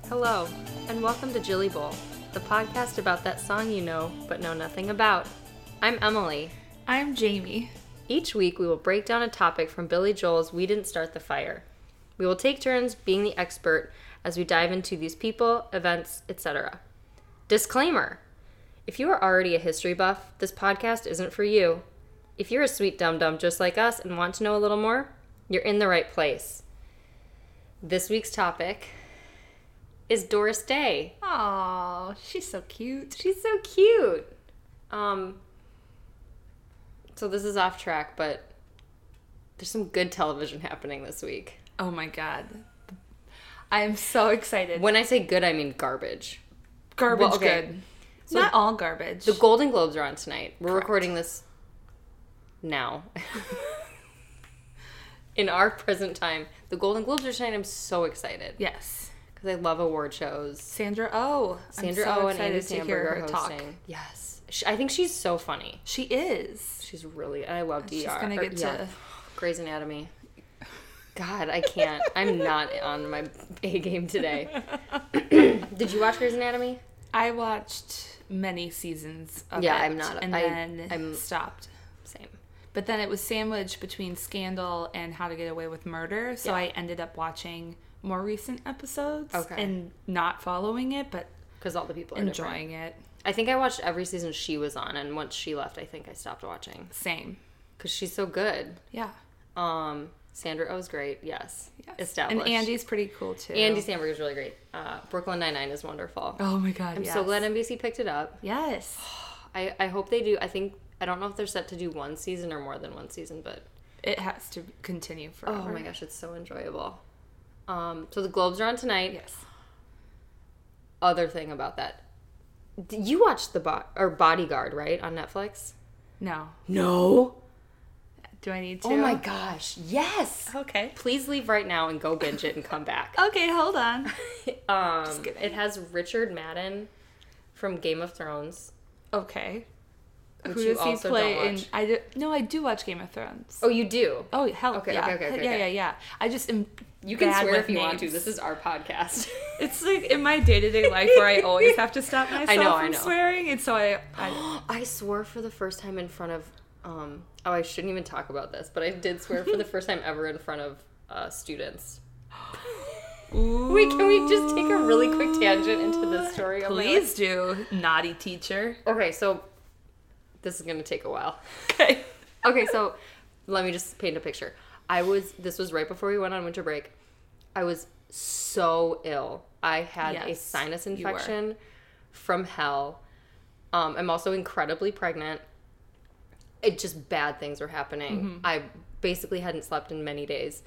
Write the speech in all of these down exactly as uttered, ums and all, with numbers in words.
Hello, and welcome to Jilly Bowl, the podcast about that song you know but know nothing about. I'm Emily. I'm Jamie. Each week we will break down a topic from Billy Joel's We Didn't Start the Fire. We will take turns being the expert as we dive into these people, events, et cetera. Disclaimer! If you are already a history buff, this podcast isn't for you. If you're a sweet dum-dum just like us and want to know a little more, you're in the right place. This week's topic is Doris Day. Aww, she's so cute. She's so cute. Um, so this is off track, but there's some good television happening this week. Oh my god. I am so excited. When I say good, I mean garbage. Garbage Well, okay. good. So Not all garbage. The Golden Globes are on tonight. We're Correct. recording this now. In our present time. The Golden Globes are tonight. I'm so excited. Yes. Because I love award shows. Sandra Oh. Sandra I'm so Oh and Andy excited to Samberg hear are her hosting. talk. Yes. She, I think she's so funny. She is. She's really... I love D R. She's gonna Or, get yeah, to... Grey's Anatomy. God, I can't. I'm not on my A game today. Did you watch Grey's Anatomy? I watched many seasons of Yeah, it. I'm not- And I- then I'm- stopped. Same. But then it was sandwiched between Scandal and How to Get Away with Murder, so Yeah. I ended up watching more recent episodes Okay. and not following it, but Because all the people are enjoying different. it. I think I watched every season she was on, and once she left, I think I stopped watching. Same. Because she's so good. Yeah. Um, Sandra Oh's great, yes. Yes. Established. And Andy's pretty cool too. Andy Samberg is really great. Uh, Brooklyn Nine-Nine is wonderful. Oh my god, I'm yes. so glad N B C picked it up. Yes. I, I hope they do. I think, I don't know if they're set to do one season or more than one season, but... It has to continue forever. Oh my gosh, it's so enjoyable. Um, so the Globes are on tonight. Yes. Other thing about that. D- You watched the bo- or Bodyguard, right, on Netflix? No. No. Do I need to? Oh my gosh, yes. Okay. Please leave right now and go binge it and come back. Okay, hold on. um, Just kidding. it has Richard Madden from Game of Thrones. Okay. Which Who you does he also play don't in? watch. I do, no, I do watch Game of Thrones. Oh, you do? Oh, hell Okay, yeah. okay, okay, okay, yeah, okay. yeah, yeah. I just am You can bad swear with if you want to. names. This is our podcast. It's like in my day-to-day life where I always have to stop myself I know, from I know. swearing, and so I, I I swore for the first time in front of, um, oh, I shouldn't even talk about this, but I did swear for the first time ever in front of uh, students. Wait, can we just take a really quick tangent into this story? of my life? Please do, naughty teacher. Okay, so this is going to take a while. Okay. Okay, so let me just paint a picture. I was, this was right before we went on winter break. I was so ill. I had a Yes, sinus you were. infection from hell. Um, I'm also incredibly pregnant. It just bad things were happening. Mm-hmm. I basically hadn't slept in many days.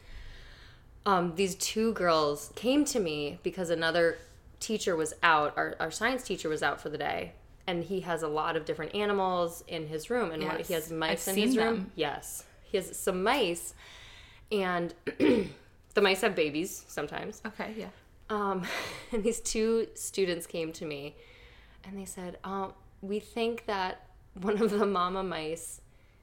Um, these two girls came to me because another teacher was out. Our, our science teacher was out for the day. And he has a lot of different animals in his room. And one, Yes, he has mice I've in his seen room. them. Yes. He has some mice. And the mice have babies sometimes. Okay, yeah. Um, and these two students came to me. And they said, um, we think that one of the mama mice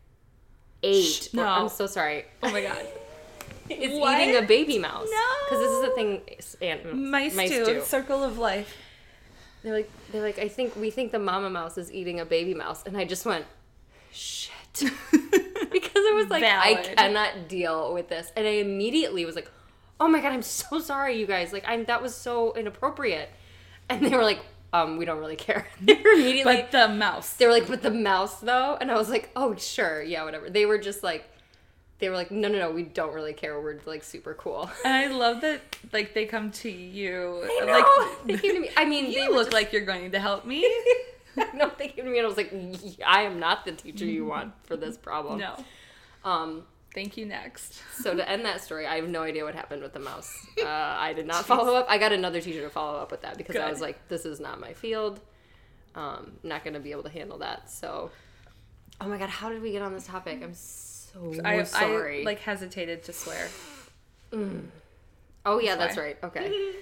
ate. Shh, or- no. I'm so sorry. Oh my god. Is What? eating a baby mouse. No. Because this is the thing s- and Mice, do. Circle of life. They're like, they're like, I think we think the mama mouse is eating a baby mouse, and I just went, shit, because I was like, I Valid. cannot deal with this, and I immediately was like, oh my god, I'm so sorry, you guys, like, I'm that was so inappropriate, and they were like, um, we don't really care. They were immediately, But the mouse. they were like, but the mouse though, and I was like, oh sure, yeah, whatever. They were just like. They were like, no, no, no, we don't really care. We're, like, super cool. And I love that, like, they come to you. I know. Like, They came to me. I mean, you they were look just- like you're going to help me. no, they came to me and I was like, I am not the teacher you want for this problem. No. Um, Thank you, next. so to end that story, I have no idea what happened with the mouse. Uh, I did not follow up. I got another teacher to follow up with that because I Good. was like, this is not my field. Um, not going to be able to handle that. So, oh my God, how did we get on this topic? I'm so I, sorry. I, like, hesitated to swear. Mm. Oh, yeah, that's Why? right. Okay.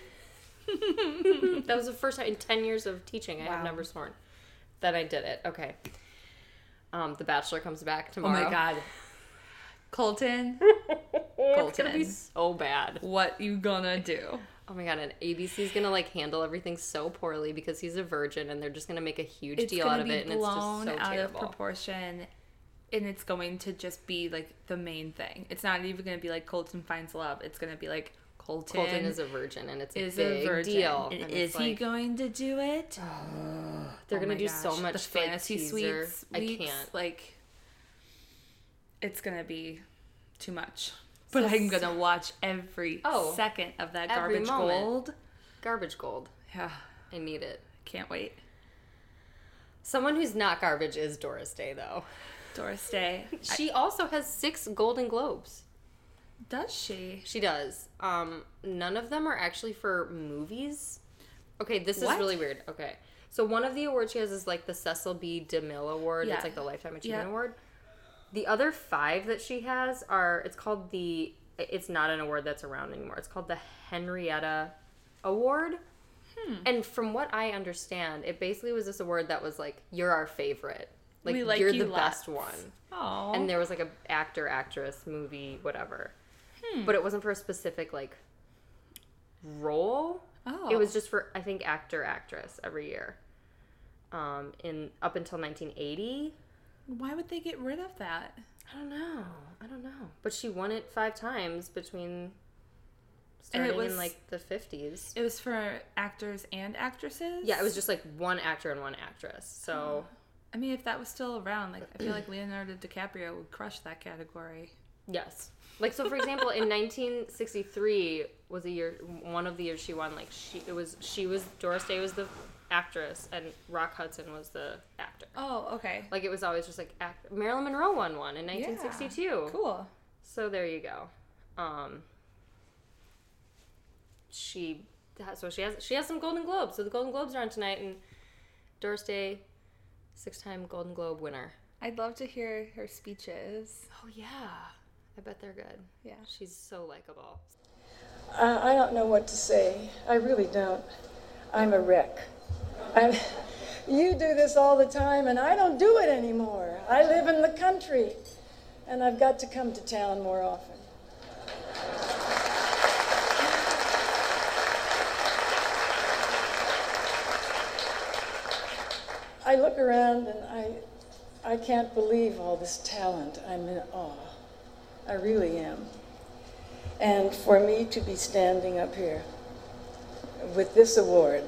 That was the first time in ten years of teaching I have Wow. never sworn that I did it. Okay. Um, The Bachelor comes back Oh tomorrow. my god. Colton, It's gonna be Colton. so bad. what you gonna do? Oh my god, and A B C's gonna like handle everything so poorly because he's a virgin, and they're just gonna make a huge it's deal out of be it, and it's just blown so out terrible. of proportion, and it's going to just be like the main thing. It's not even gonna be like Colton finds love. It's gonna be like Colton, Colton is a virgin, and it's a is big a virgin. deal. And And is it's he like, going to do it? they're Oh gonna my do gosh. so much the fantasy like, teaser. suites. I weeks, can't. Like, it's gonna be too much. But I'm gonna watch every Oh, second of that every garbage moment. gold. Garbage gold. Yeah, I need it. can't wait. Someone who's not garbage is Doris Day, though. Doris Day. She also has six Golden Globes. Does she? She does. Um, none of them are actually for movies. Okay, this What? is really weird. Okay. So one of the awards she has is like the Cecil B. DeMille Award. Yeah. It's like the Lifetime Achievement Yeah. Award. The other five that she has are, it's called the, it's not an award that's around anymore. It's called the Henrietta Award. Hmm. And from what I understand, it basically was this award that was like, you're our favorite. Like, We like you're you the best lots. one. Oh. And there was like a actor, actress, movie, whatever. Hmm. But it wasn't for a specific like role. Oh. It was just for I think actor, actress every year. Um, in up until nineteen eighty. Why would they get rid of that? I don't know. I don't know. But she won it five times between And starting it was- in like the fifties. It was for actors and actresses? Yeah, it was just like one actor and one actress. So I mean, if that was still around, like I feel like Leonardo DiCaprio would crush that category. yes. Like so for example, in nineteen sixty-three was a year one of the years she won like she it was she was Doris Day was the actress and Rock Hudson was the actor. Oh, okay. Like it was always just like act- Marilyn Monroe won one in nineteen sixty-two. Yeah. Cool. So there you go. Um, she has, so she has she has some Golden Globes. So the Golden Globes are on tonight, and Doris Day, six-time Golden Globe winner. I'd love to hear her speeches. Oh yeah, I bet they're good. Yeah. She's so likable. Uh, I don't know what to say. I really don't. I'm a wreck. I'm, you do this all the time, and I don't do it anymore. I live in the country, and I've got to come to town more often. I look around, and I, I can't believe all this talent. I'm in awe. I really am. And for me to be standing up here with this award,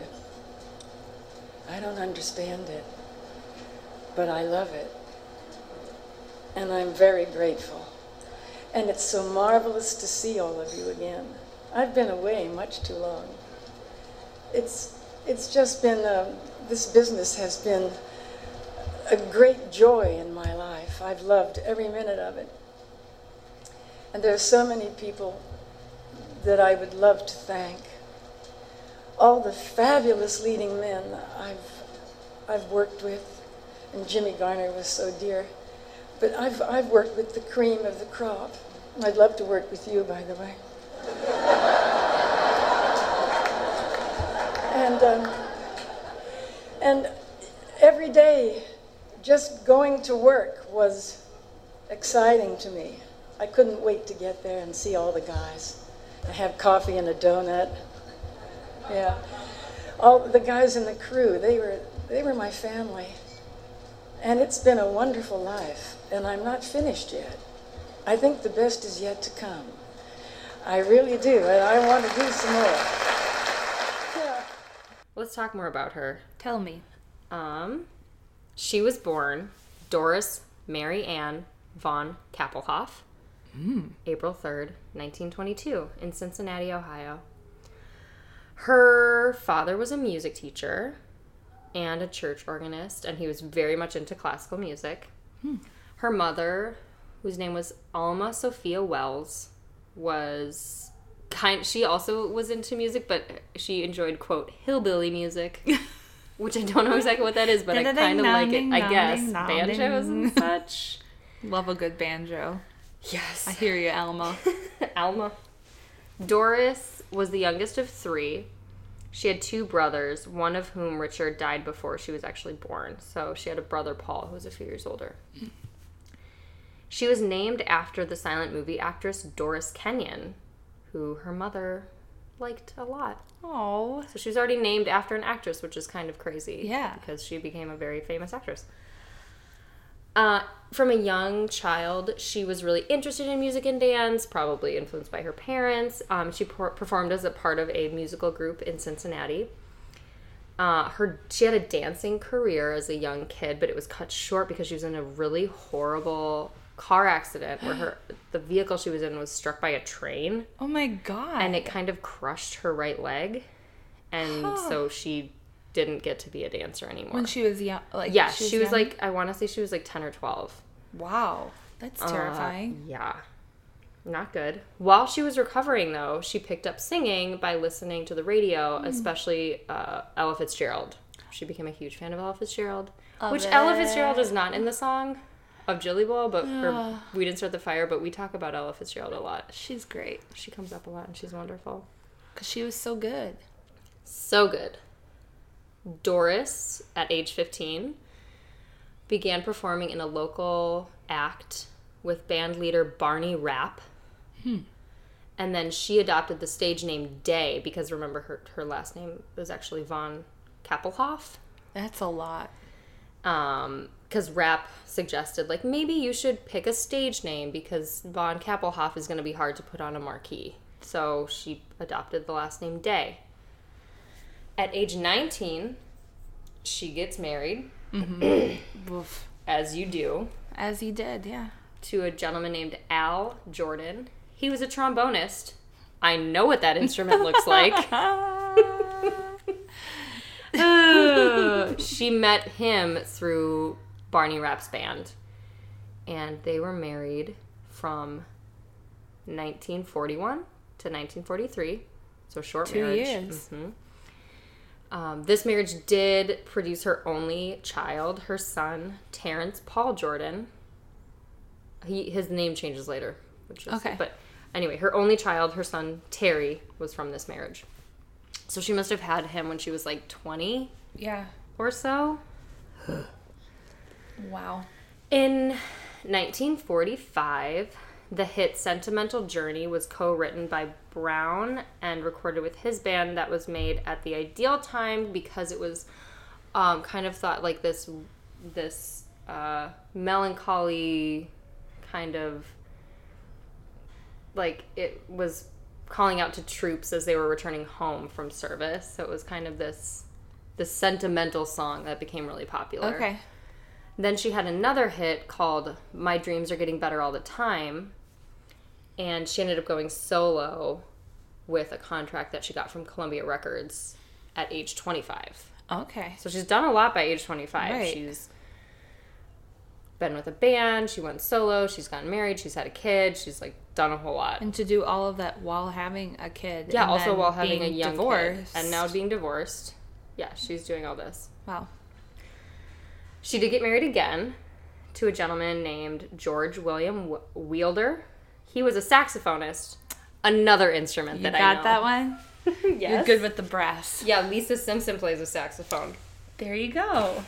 I don't understand it, but I love it. And I'm very grateful. And it's so marvelous to see all of you again. I've been away much too long. It's, it's just been, uh, this business has been a great joy in my life. I've loved every minute of it. And there are so many people that I would love to thank. All the fabulous leading men I've, I've worked with, and Jimmy Garner was so dear. But I've, I've worked with the cream of the crop. I'd love to work with you, by the way. and, um, and every day, just going to work was exciting to me. I couldn't wait to get there and see all the guys. I have coffee and a donut. Yeah. All the guys in the crew, they were, they were my family. And it's been a wonderful life, and I'm not finished yet. I think the best is yet to come. I really do, and I want to do some more. Yeah. Let's talk more about her. Tell me. Um, she was born Doris Mary Ann von Kappelhoff, Mm. April third, nineteen twenty-two, in Cincinnati, Ohio. Her father was a music teacher and a church organist, and he was very much into classical music. Hmm. Her mother, whose name was Alma Sophia Wells, was kind. She also was into music, but she enjoyed, quote, hillbilly music, which I don't know exactly what that is, but I kind of like it. I guess banjos and such. Love a good banjo. Yes. I hear you, Alma. Alma. Doris was the youngest of three. She had two brothers, one of whom, Richard, died before she was actually born. So she had a brother, Paul, who was a few years older. She was named after the silent movie actress Doris Kenyon, who her mother liked a lot. Oh. So she was already named after an actress, which is kind of crazy. Yeah. Because she became a very famous actress. Uh, from a young child, she was really interested in music and dance, probably influenced by her parents. Um, she per- performed as a part of a musical group in Cincinnati. Uh, her she had a dancing career as a young kid, but it was cut short because she was in a really horrible car accident where her the vehicle she was in was struck by a train. Oh my God. And it kind of crushed her right leg. And Huh. so she didn't get to be a dancer anymore. When she was young, like yeah, she was, she was young? like, I want to say she was like ten or twelve. Wow, that's terrifying. Uh, yeah. Not good. While she was recovering, though, she picked up singing by listening to the radio, mm. especially uh, Ella Fitzgerald. She became a huge fan of Ella Fitzgerald, Love which it. Ella Fitzgerald is not in the song of Jilly Bowl, but or We Didn't Start the Fire, but we talk about Ella Fitzgerald a lot. She's great. She comes up a lot, and she's wonderful. Because she was so good. So good. Doris, at age fifteen, began performing in a local act with band leader Barney Rapp. Hmm. And then she adopted the stage name Day because, remember, her, her last name was actually Von Kappelhoff. That's a lot. Um, because Rapp suggested, like, maybe you should pick a stage name because Von Kappelhoff is going to be hard to put on a marquee. So she adopted the last name Day. At age nineteen, she gets married, Mm-hmm. as you do. As he did, yeah. To a gentleman named Al Jordan. He was a trombonist. I know what that instrument looks like. uh, she met him through Barney Rapp's band. And they were married from nineteen forty-one to nineteen forty-three. So short Two marriage. years. Mm-hmm. Um, this marriage did produce her only child, her son, Terrence Paul Jordan. He His name changes later. Which is, okay. But anyway, her only child, her son, Terry, was from this marriage. So she must have had him when she was like twenty Yeah. or so. Wow. In nineteen forty-five, the hit Sentimental Journey was co-written by Brown and recorded with his band. That was made at the ideal time because it was um, kind of thought like this, this uh, melancholy kind of, like it was calling out to troops as they were returning home from service. So it was kind of this, this sentimental song that became really popular. Okay. Then she had another hit called My Dreams Are Getting Better All the Time. And she ended up going solo with a contract that she got from Columbia Records at age twenty-five. Okay. So she's done a lot by age twenty-five. Right. She's been with a band. She went solo. She's gotten married. She's had a kid. She's like done a whole lot. And to do all of that while having a kid. Yeah, and also then while having a being young divorced. kid. And now being divorced. Yeah, she's doing all this. Wow. She did get married again to a gentleman named George William Wielder. He was a saxophonist. Another instrument You that I got know. that one? Yes. You're good with the brass. Yeah, Lisa Simpson plays a saxophone. There you go.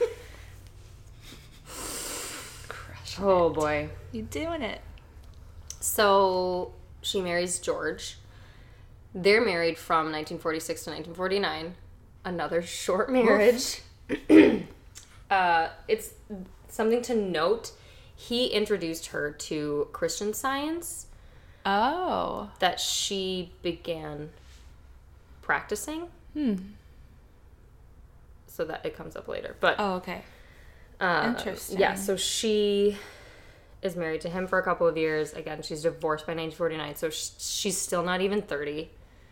Oh, boy. You're doing it. So she marries George. They're married from nineteen forty-six to nineteen forty-nine. Another short marriage. uh, it's something to note. He introduced her to Christian Science. Oh. That she began practicing. Hmm. So that it comes up later. But Oh, okay. uh, Interesting. Yeah, so she is married to him for a couple of years. Again, she's divorced by nineteen forty-nine, so sh- she's still not even thirty.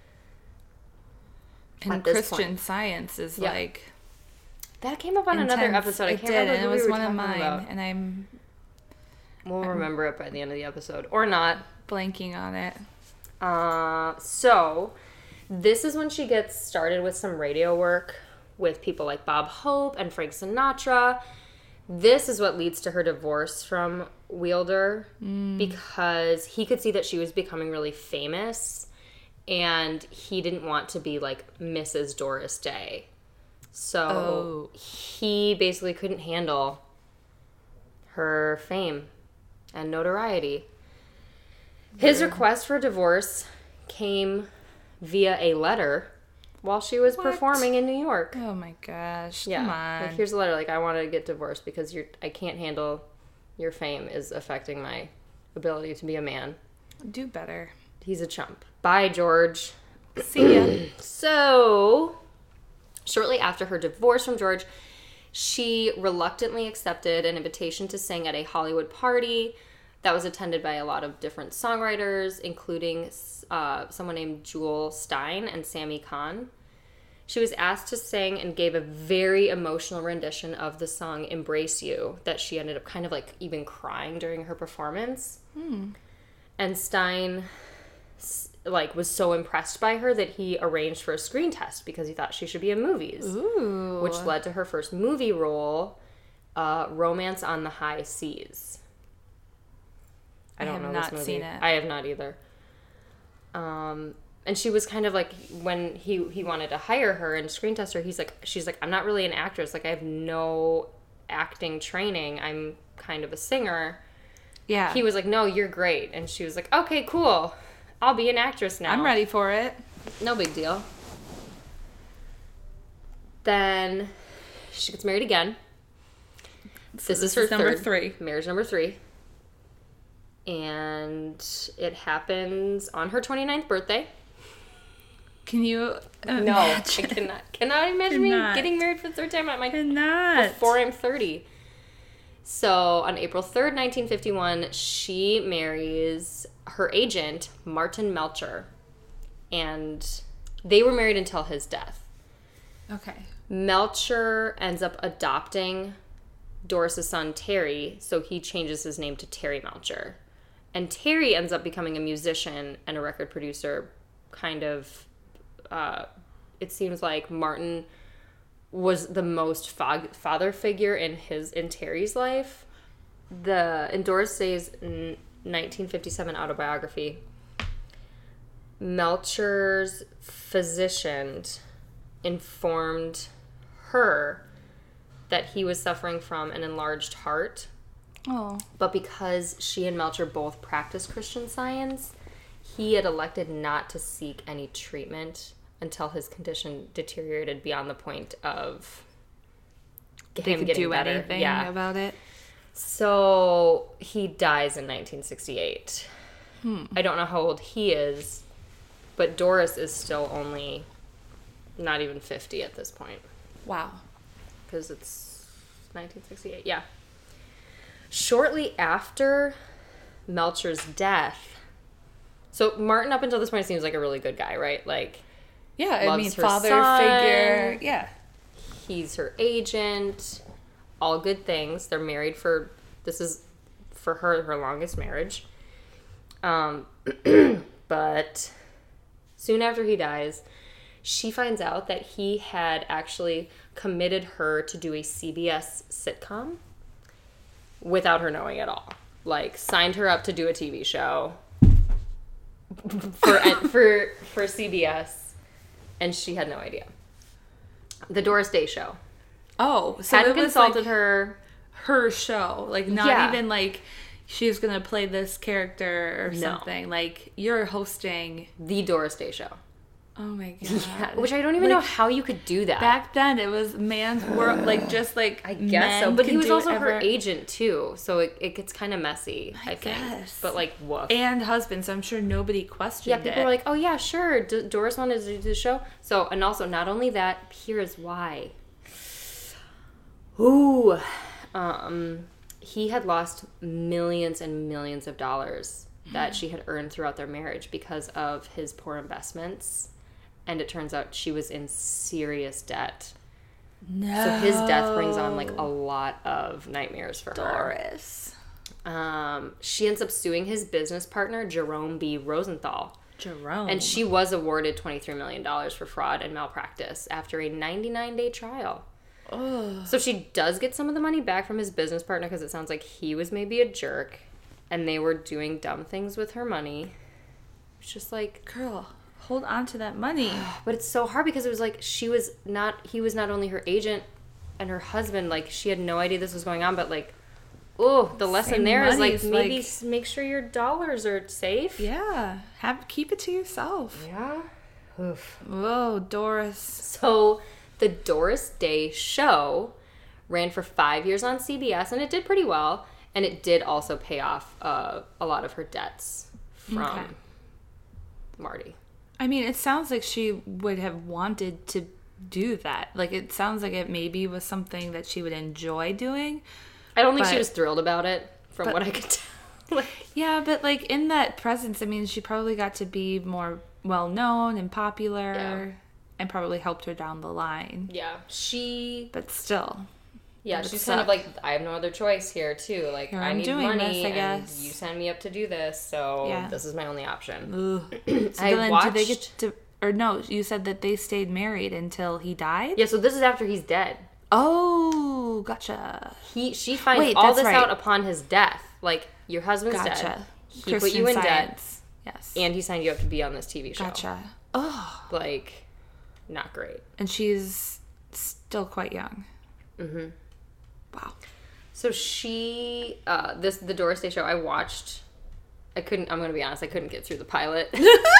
And at this Christian point. Science is Yeah. like That came up on another intense. episode. I It can't did, remember and who it we was were one of talking mine, about. and I'm We'll remember it by the end of the episode. Or not. blanking on it. Uh, so, this is when she gets started with some radio work with people like Bob Hope and Frank Sinatra. This is what leads to her divorce from Wielder Mm. because he could see that she was becoming really famous and he didn't want to be like Missus Doris Day. So, Oh. he basically couldn't handle her fame and notoriety. His request for divorce came via a letter while she was What? performing in New York. Oh my gosh. Yeah. Come on. Like, here's a letter. Like, I want to get divorced because you're, I can't handle your fame is affecting my ability to be a man. Do better. He's a chump. Bye, George. See ya. So, shortly after her divorce from George, she reluctantly accepted an invitation to sing at a Hollywood party that was attended by a lot of different songwriters, including uh, someone named Jewel Stein and Sammy Kahn. She was asked to sing and gave a very emotional rendition of the song Embrace You that she ended up kind of like even crying during her performance. Hmm. And Stein like was so impressed by her that he arranged for a screen test because he thought she should be in movies. Ooh. Which led to her first movie role, uh, Romance on the High Seas. I don't I have know not this movie. seen it. I have not either. Um, and she was kind of like, when he he wanted to hire her and screen test her, he's like, she's like, I'm not really an actress. Like, I have no acting training. I'm kind of a singer. Yeah. He was like, no, you're great. And she was like, okay, cool. I'll be an actress now. I'm ready for it. No big deal. Then she gets married again. So this, this is her is number third three. marriage number three. And it happens on her twenty-ninth birthday. Can you No, I imagine? cannot. Cannot imagine Cannot. me getting married for the third time at my Cannot. before I'm thirty. So on April third, nineteen fifty-one, she marries her agent, Martin Melcher. And they were married until his death. Okay. Melcher ends up adopting Doris's son, Terry, so he changes his name to Terry Melcher. And Terry ends up becoming a musician and a record producer, kind of, uh, it seems like Martin was the most fa- father figure in his in Terry's life. The in Doris Day's nineteen fifty-seven autobiography, Melcher's physician informed her that he was suffering from an enlarged heart. Oh. But because she and Melcher both practiced Christian Science, he had elected not to seek any treatment until his condition deteriorated beyond the point of They him could getting do better. anything Yeah. about it. So he dies in nineteen sixty-eight. Hmm. I don't know how old he is, but Doris is still only not even fifty at this point. Wow. Because it's nineteen sixty-eight. Yeah. Shortly after Melcher's death, so Martin up until this point seems like a really good guy, right? Like, Yeah, I loves mean, her father son. figure. Yeah. he's her agent, all good things. They're married for, this is for her, her longest marriage. Um, but soon after he dies, she finds out that he had actually committed her to do a C B S sitcom without her knowing at all. Like, signed her up to do a T V show for for for C B S, and she had no idea. The Doris Day Show. Oh, so Hadn't it was consulted like her. her show. Like, not Yeah. even like she's going to play this character or No. something. Like, you're hosting. The Doris Day Show. Oh my God. Yeah, which I don't even Like, know how you could do that. Back then, it was man's world. Like, just like. I guess so. men But could he was do also her whatever. agent, too. So it, it gets kind of messy, I, I think. guess. But, like, woof. And husband, so I'm sure nobody Yeah, questioned people it. were like, oh, yeah, sure. D- Doris wanted to do the show. So, and also, not only that, here's why. Ooh. Um, he had lost millions and millions of dollars that she had earned throughout their marriage because of his poor investments. And it turns out she was in serious debt. no. So his death brings on, like, a lot of nightmares for her. Doris. Um, she ends up suing his business partner, Jerome B. Rosenthal. Jerome. And she was awarded twenty-three million dollars for fraud and malpractice after a ninety-nine day trial. Ugh. So she does get some of the money back from his business partner because it sounds like he was maybe a jerk and they were doing dumb things with her money. It's just like, Girl, hold on to that money. but it's so hard because it was like she was not, he was not only her agent and her husband, like she had no idea this was going on, but like, oh, the lesson Same there is money like is, maybe like- s- make sure your dollars are safe. Yeah. Have keep it to yourself. Yeah. Oof. Whoa, Doris. So the Doris Day Show ran for five years on C B S, and it did pretty well. And it did also pay off uh, a lot of her debts from Okay. Marty. I mean, it sounds like she would have wanted to do that. Like, it sounds like it maybe was something that she would enjoy doing. I don't think she But- was thrilled about it, from but- what I could tell. Like, Yeah, but like in that presence, I mean, she probably got to be more well known and popular, Yeah. and probably helped her down the line. yeah, she. But still, Yeah, That would she's kind of suck. like, I have no other choice here too. Like, Here I I'm need doing money, this, I and guess. you send me up to do this, so Yeah. this is my only option. ugh. So I then, watched. did they get to? Or no, you said that they stayed married until he died. Yeah, so this is after he's dead. Oh, gotcha. He she finds Wait, all that's this right. out upon his death. Like, your husband's Gotcha. dead. He Christian put you in debt, Science. Yes. and he signed you up to be on this T V show. Gotcha. Oh, Like, not great. and she's still quite young. Mm-hmm. Wow. So she, uh, this the Doris Day Show. I watched. I couldn't. I'm gonna be honest. I couldn't get through the pilot.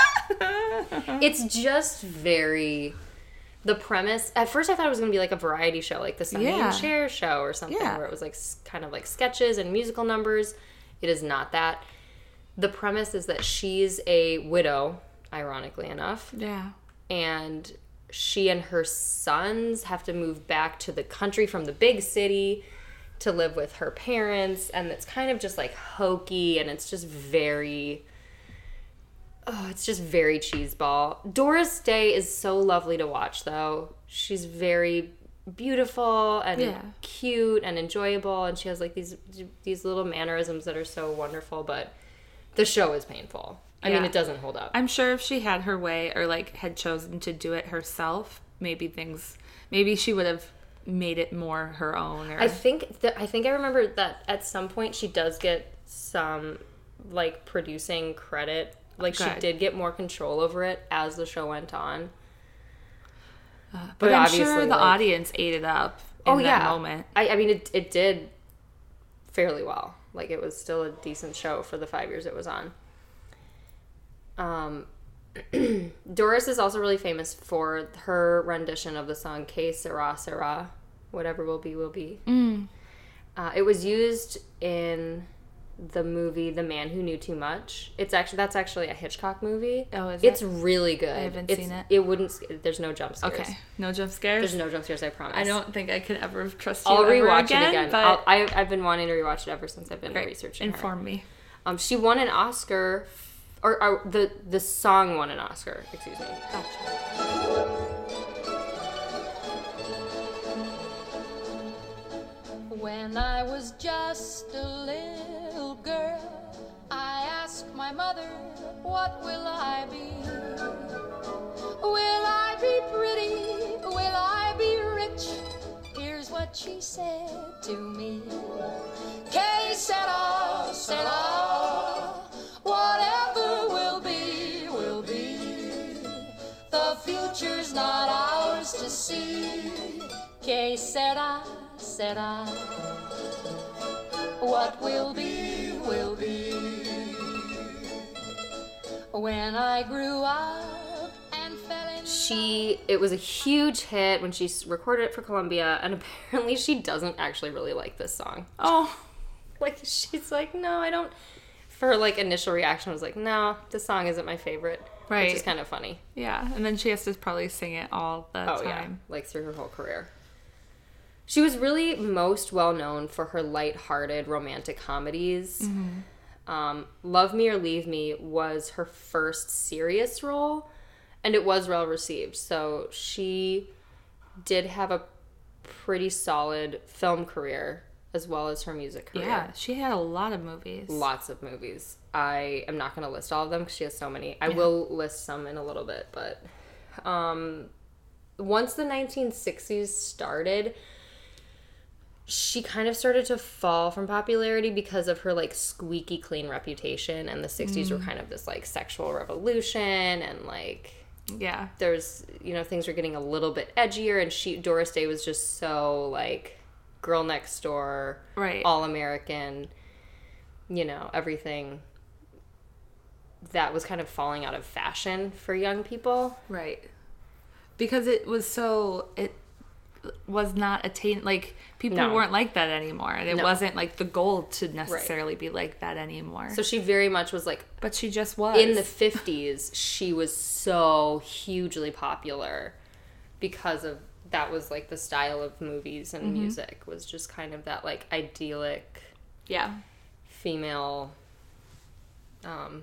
It's just very. The premise. At first, I thought it was gonna be like a variety show, like the Sonny Yeah. and Cher show or something, Yeah. where it was like s- kind of like sketches and musical numbers. It is not that. The premise is that she's a widow, ironically enough, Yeah. and she and her sons have to move back to the country from the big city to live with her parents, and it's kind of just like hokey, and it's just very oh it's just very cheeseball. Doris Day is so lovely to watch, though. She's very beautiful and Yeah. cute and enjoyable, and she has like these these little mannerisms that are so wonderful, but the show is painful. I mean, Yeah. it doesn't hold up. I'm sure if she had her way or like had chosen to do it herself, maybe things, maybe she would have made it more her own. Or I think that I think I remember that at some point she does get some like producing credit. Like she Good. did get more control over it as the show went on. but, but I'm obviously, sure the like- audience ate it up in Oh that yeah, moment. I, I mean it it did fairly well. Like it was still a decent show for the five years it was on. Um, Doris is also really famous for her rendition of the song "Que Sera Sera," whatever will be will be. Mm. Uh, it was used in the movie "The Man Who Knew Too Much." It's actually that's actually a Hitchcock movie. Oh, is It's it? really good. I haven't It's- seen it. It wouldn't. There's no jump scares. Okay, no jump scares. There's no jump scares. I promise. I don't think I could ever trust you I'll ever rewatch again, it again. But I'll, I, I've been wanting to rewatch it ever since I've been great. researching her. Inform me. Um, she won an Oscar, or, or the the song won an Oscar. Excuse me. When I was just a little girl, I asked my mother, what will I be? Will I be pretty? Will I be rich? Here's what she said to me. Que sera, sera. Whatever will be, will be. The future's not ours to see. Que sera, sera. What will be, will be. When I grew up and fell in She it was a huge hit when she s- recorded it for Columbia, and apparently she doesn't actually really like this song. Oh, Like she's like, no, I don't. For like initial reaction was like, no, this song isn't my favorite. Right. Which is kind of funny. yeah. And then she has to probably sing it all the Oh yeah, time. like through her whole career. She was really most well known for her light-hearted romantic comedies. Mm-hmm. Um, Love Me or Leave Me was her first serious role, and it was well received. So she did have a pretty solid film career as well as her music career. Yeah, she had a lot of movies. Lots of movies. I am not going to list all of them because she has so many. I will list some in a little bit, but um, once the nineteen sixties started, she kind of started to fall from popularity because of her like squeaky clean reputation, and the sixties were kind of this like sexual revolution, and like Yeah. there's you know things were getting a little bit edgier, and she Doris Day was just so like girl next door, Right. all American, you know, everything that was kind of falling out of fashion for young people. Right. Because it was so, it was not attain, like, people No. weren't like that anymore. And it No. wasn't, like, the goal to necessarily be like that anymore. So she very much was like, but she just was. in the fifties, she was so hugely popular because of, that was like the style of movies and Mm-hmm. music, was just kind of that like idyllic Yeah. female. Um,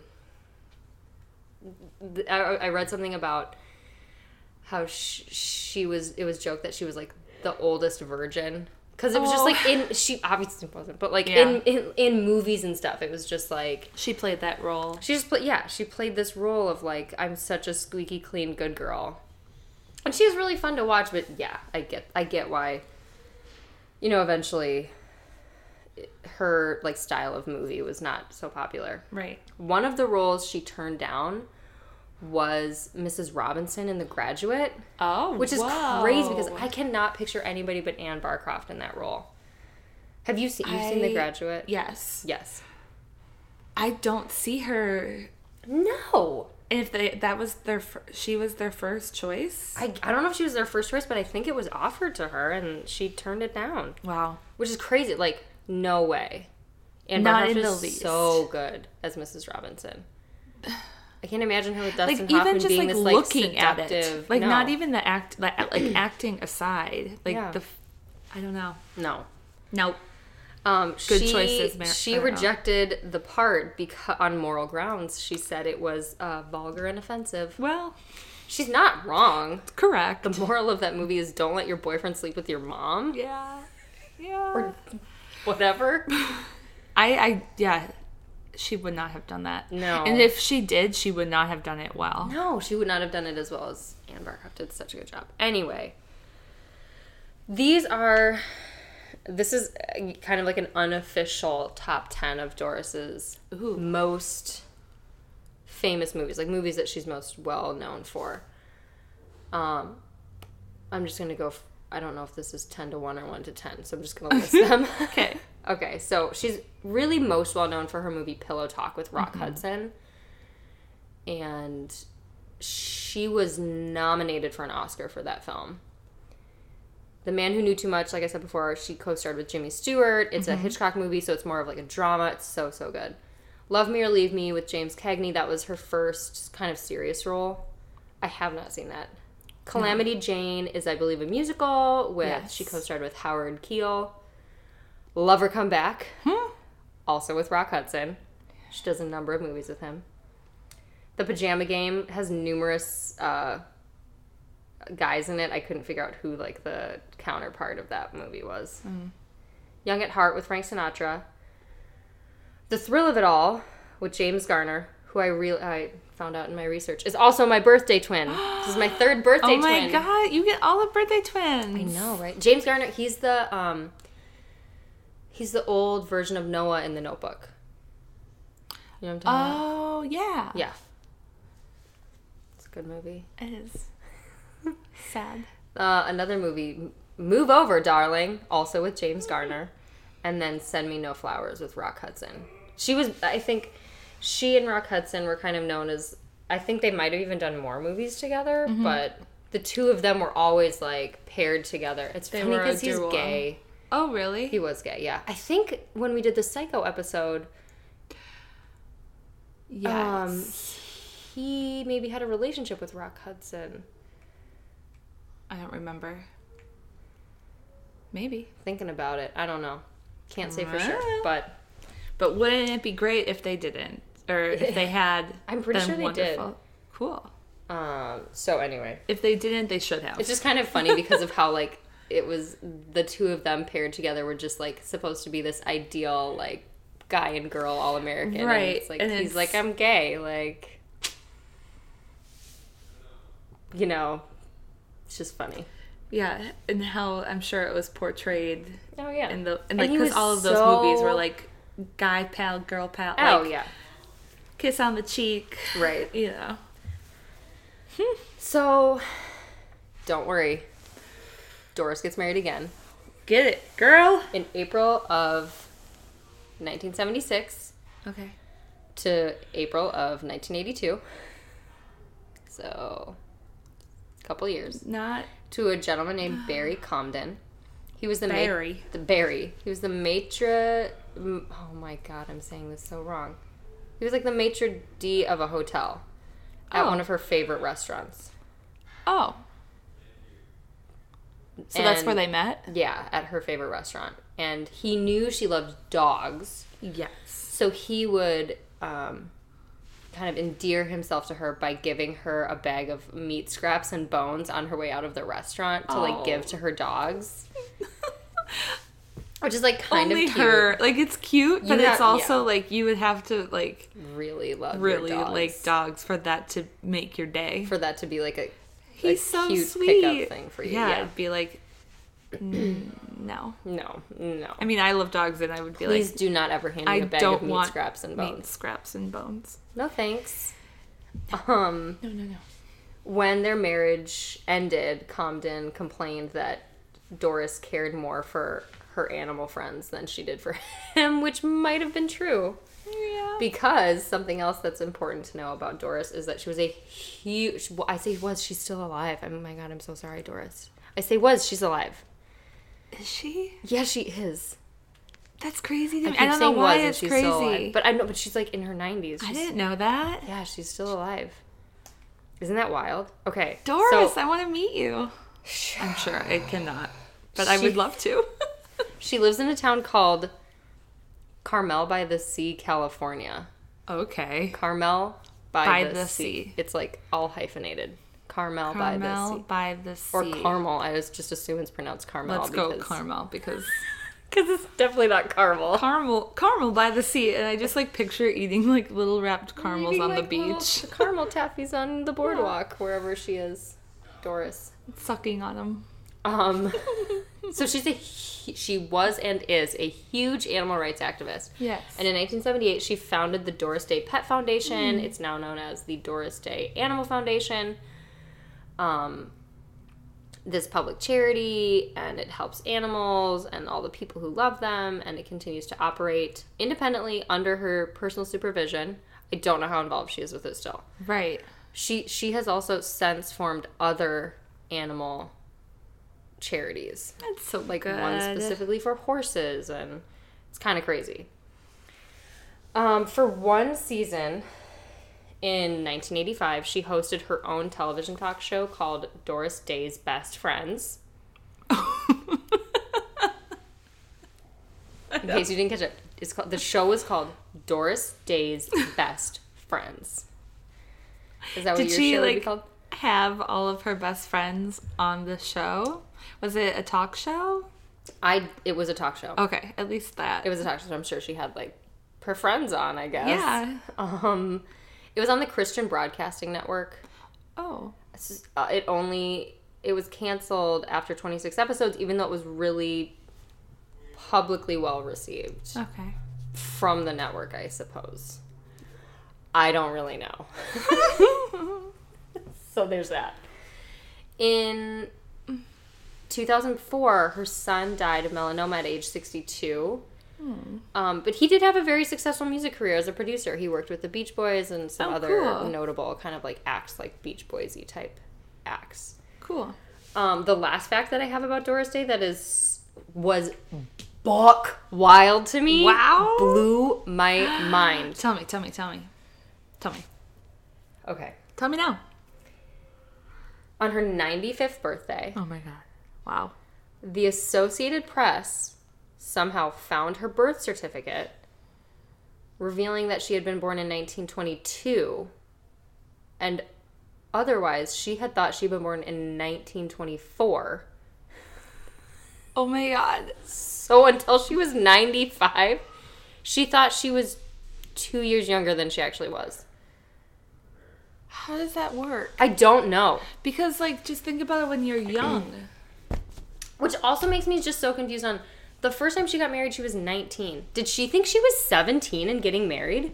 th- I, I read something about how sh- she was, it was joked that she was like the oldest virgin. Because it was just Oh. like in, she obviously wasn't, but like Yeah. in, in in movies and stuff, it was just like, She played that role. she just played, yeah, she played this role of like, I'm such a squeaky clean good girl. And she was really fun to watch, but yeah, I get, I get why, you know, eventually her like style of movie was not so popular. Right. One of the roles she turned down was Missus Robinson in The Graduate, Oh, which is whoa. crazy because I cannot picture anybody but Anne Barcroft in that role. Have you seen, you've seen The I- Graduate? Yes. Yes. I don't see her. No. And if they, that was their, fir- she was their first choice. I, I don't know if she was their first choice, but I think it was offered to her and she turned it down, Wow. which is crazy. Like, no way. And Not Barcroft in the is least. so good as Missus Robinson. I can't imagine her with Like Dustin even Hoffman just being like this like looking at seductive. it, like no. not even the act, like, like acting aside, like Yeah. the, f- I don't know. No. No. Um, Good she, choices, Mar- She I don't know. rejected the part because on moral grounds. She said it was uh, vulgar and offensive. Well, She's not wrong. correct. The moral of that movie is don't let your boyfriend sleep with your mom. Yeah. Yeah. Or whatever. I, I, yeah, she would not have done that. No. And if she did, she would not have done it well. No, she would not have done it as well as Anne Barcroft did such a good job. Anyway, these are, this is kind of like an unofficial top ten of Doris's Ooh. most famous movies, like movies that she's most well known for. Um, I'm just going to go, f- I don't know if this is ten to one or one to ten, so I'm just going to list them. Okay. Okay, so she's really most well known for her movie Pillow Talk with Rock Hudson. And she was nominated for an Oscar for that film. The Man Who Knew Too Much, like I said before, she co-starred with Jimmy Stewart. It's a Hitchcock movie, so it's more of like a drama. It's so, so good. Love Me or Leave Me with James Cagney. That was her first kind of serious role. I have not seen that. Calamity Jane is, I believe, a musical with, Yes. she co-starred with Howard Keel. Lover Come Back, Hmm? also with Rock Hudson. She does a number of movies with him. The Pajama Game has numerous uh, guys in it. I couldn't figure out who like the counterpart of that movie was. Mm. Young at Heart with Frank Sinatra. The Thrill of It All with James Garner, who I really I found out in my research is also my birthday twin. This is my third birthday Oh my twin. god, you get all the birthday twins. I know, right? James Garner, he's the um he's the old version of Noah in The Notebook. You know what I'm talking about? Oh, yeah. Yeah. It's a good movie. It is. Sad. Uh, another movie, Move Over, Darling, also with James Garner. And then Send Me No Flowers with Rock Hudson. She was, I think, she and Rock Hudson were kind of known as, I think they might have even done more movies together, Mm-hmm. but the two of them were always, like, paired together. It's They funny were a because he's duo. gay. Oh, really? He was gay, yeah. I think when we did the Psycho episode, Yes. um, he maybe had a relationship with Rock Hudson. I don't remember. Maybe. Thinking about it, I don't know. Can't say for sure, Well. but But wouldn't it be great if they didn't? Or if they had? I'm pretty then sure they did. wonderful. Cool. um. So anyway, If they didn't, they should have. it's just kind of funny because of how like it was the two of them paired together were just like supposed to be this ideal like guy and girl all American, Right, And it's like and he's it's- like I'm gay, like you know, it's just funny. Yeah, and how I'm sure it was portrayed Oh yeah, in the and And like he because was all of those so- movies were like guy pal, girl pal. oh like, yeah, kiss on the cheek. right. You know. So don't worry, Doris gets married again. Get it, girl. In April of nineteen seventy-six, Okay. to April of nineteen eighty-two. So, a couple years. Not To a gentleman named Barry Comden. He was the Barry. Ma- the Barry. He was the maitre. Oh my god, I'm saying this so wrong. He was like the maitre d' of a hotel at Oh. one of her favorite restaurants. Oh. So that's And- where they met? Yeah, at her favorite restaurant. And he knew she loved dogs. Yes. So he would um, kind of endear himself to her by giving her a bag of meat scraps and bones on her way out of the restaurant to Oh. like give to her dogs. Which is like kind Only of cute. her. Like, it's cute, but You it's have- also yeah. like you would have to like Really love really your dogs. like dogs for that to make your day. For that to be like a, He's a so cute sweet. pickup thing for you. Yeah, Yeah. it'd be like, mm, no. No, no. I mean, I love dogs, and I would be Please like, do not ever hand me I a bag don't of meat want scraps and meat bones. scraps and bones. No thanks. Um, No, no, no. when their marriage ended, Comden complained that Doris cared more for her animal friends than she did for him, which might have been true. Yeah. Because something else that's important to know about Doris is that she was a huge... Well, I say was, she's still alive. Oh my god, I'm so sorry, Doris. I say was, she's alive. Is she? Yeah, she is. That's crazy to I me. keep I don't know saying why was and it's she's crazy. still alive. But I know, but she's like in her nineties. I She's- didn't know that. Yeah, she's still alive. Isn't that wild? Okay. Doris, so- I want to meet you. I'm sure I cannot, but I She- would love to. She lives in a town called Carmel by the Sea, California. Okay. Carmel by, By the, the sea. sea. It's like all hyphenated. Carmel, by the Carmel sea. by the sea. Or Carmel. I was just assume it's pronounced Carmel. Let's go because, Carmel because Because it's definitely not Carmel. Carmel, Carmel by the sea, and I just like picture eating like little wrapped caramels Maybe on like the little beach, caramel taffies on the boardwalk, wherever she is. Doris. sucking on them. Um, so she's a hu- she was and is a huge animal rights activist. Yes. And in nineteen seventy-eight, she founded the Doris Day Pet Foundation. It's now known as the Doris Day Animal Foundation. Um, this public charity, and it helps animals and all the people who love them, and it continues to operate independently under her personal supervision. I don't know how involved she is with it still. Right. She she has also since formed other animal charities, That's so like good. one specifically for horses, and it's kind of crazy. Um, for one season in nineteen eighty-five, she hosted her own television talk show called Doris Day's Best Friends. In case you didn't catch it, it's called, the show was called Doris Day's Best Friends. Is that what Did your she show would be like called? have all of her best friends on the show? Was it a talk show? I it was a talk show. Okay, at least that. It was a talk show. So I'm sure she had like her friends on. I guess. Yeah. Um, it was on the Christian Broadcasting Network. Oh. It's just- uh, it only it was canceled after twenty-six episodes, even though it was really publicly well received Okay. from the network, I suppose. I don't really know. So there's that. In two thousand four, her son died of melanoma at age sixty-two. Hmm. Um, but he did have a very successful music career as a producer. He worked with the Beach Boys and some Oh, other cool. notable kind of like acts, like Beach Boys-y type acts. Cool. Um, the last fact that I have about Doris Day that is was buck wild to me. Wow. Blew my mind. Tell me, tell me, tell me. Tell me. Okay. Tell me now. On her ninety-fifth birthday, Oh my god. Wow. the Associated Press somehow found her birth certificate, revealing that she had been born in nineteen twenty-two, and otherwise she had thought she'd been born in nineteen twenty-four. Oh my god. So until she was ninety-five, she thought she was two years younger than she actually was. How does that work? I don't know. Because, like, just think about it when you're young. Which also makes me just so confused on the first time she got married, she was nineteen. Did she think she was seventeen and getting married?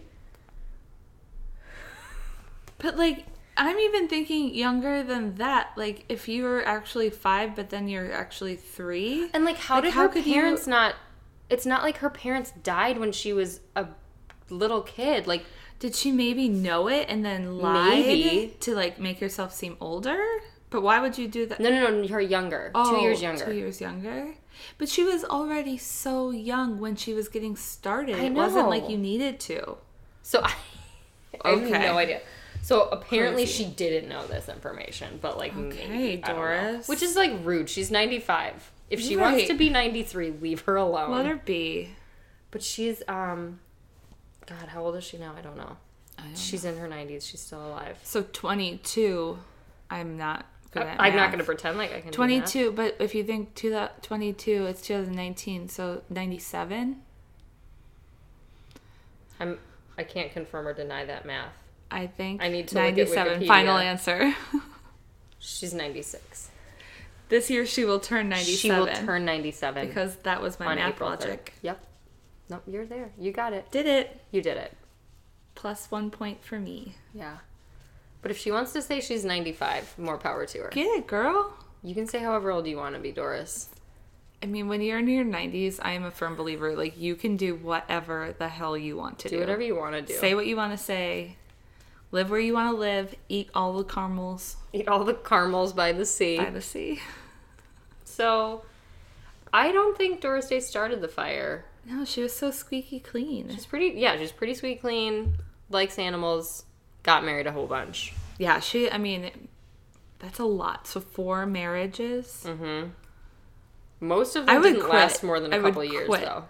But, like, I'm even thinking younger than that. Like, if you were actually five, but then you're actually three. And like, how Like, did how her could you- parents not? It's not like her parents died when she was a little kid. Like, Did she maybe know it and then lied Maybe. to like make herself seem older? But why would you do that? no, no, no, her younger. Oh, two years younger. Two years younger. But she was already so young when she was getting started. I It wasn't know. like you needed to. So I, I have Okay. no idea. So apparently Crazy. she didn't know this information, but like Okay, maybe, I don't know. Doris. Which is like rude. She's ninety-five. If she wants Right. to be ninety-three, leave her alone. Let her be. But she's um, God, how old is she now? I don't know. I don't She's in her nineties. She's still alive. So twenty-two, I'm not good at I'm not math. going to pretend like I can. do twenty-two, but if you think two thou- twenty-two, it's two thousand nineteen, so ninety-seven? math. I'm. I can't confirm or deny that math. I think. I need to look at ninety-seven. Wikipedia. Final answer. She's ninety-six. This year she will turn ninety-seven. She will turn ninety-seven Because that was my on math April logic. third. Yep. Nope, you're there. You got it. Did it. You did it. Plus one point for me. Yeah. But if she wants to say she's ninety-five, more power to her. Get it, girl. You can say however old you want to be, Doris. I mean, when you're in your nineties, I am a firm believer. Like, you can do whatever the hell you want to do. Do whatever you want to do. Say what you want to say. Live where you want to live. Eat all the caramels Eat all the caramels by the sea. by the sea. So, I don't think Doris Day started the fire. No, she was so squeaky clean. She's pretty, yeah, she's pretty sweet, clean, likes animals, got married a whole bunch. Yeah, she, I mean, that's a lot. So four marriages. Mm-hmm. Most of I them would didn't quit. last more than a I would couple years, quit. though.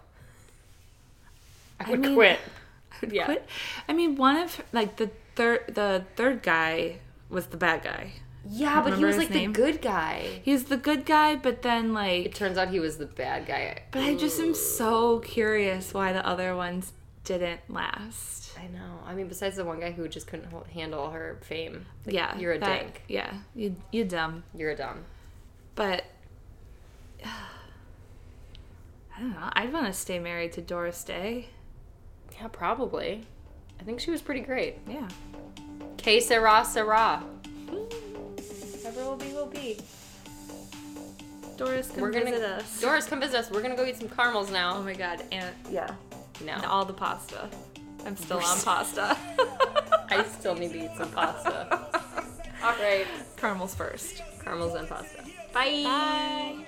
I I would mean, quit. I would Yeah. quit. I mean, one of, like, the third, the third guy was the bad guy. Yeah, but he Remember was his like name? the good guy. He was the good guy, but then, like, It turns out he was the bad guy. but I just am so curious why the other ones didn't last. I know. I mean, besides the one guy who just couldn't hold, handle her fame. Like, Yeah. You're a that- dink. Yeah. You, you dumb. You're a dumb. But, I don't know. I'd want to stay married to Doris Day. Yeah, probably. I think she was pretty great. Yeah. Que sera, sera. Whatever will be, will be. Doris, come We're gonna, visit us. Doris, come visit us. We're gonna go eat some caramels Oh now. my god. And, yeah. No. And all the pasta. I'm still We're on s- pasta. I still need to eat some pasta. All right. Caramels first. Caramels and pasta. Bye. Bye.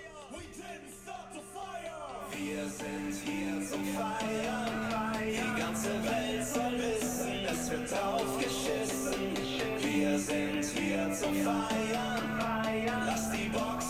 Wir sind hier zum Feiern. Die ganze Welt soll wissen, es wird aufgeschissen. Wir sind hier zum Feiern. Lass die Box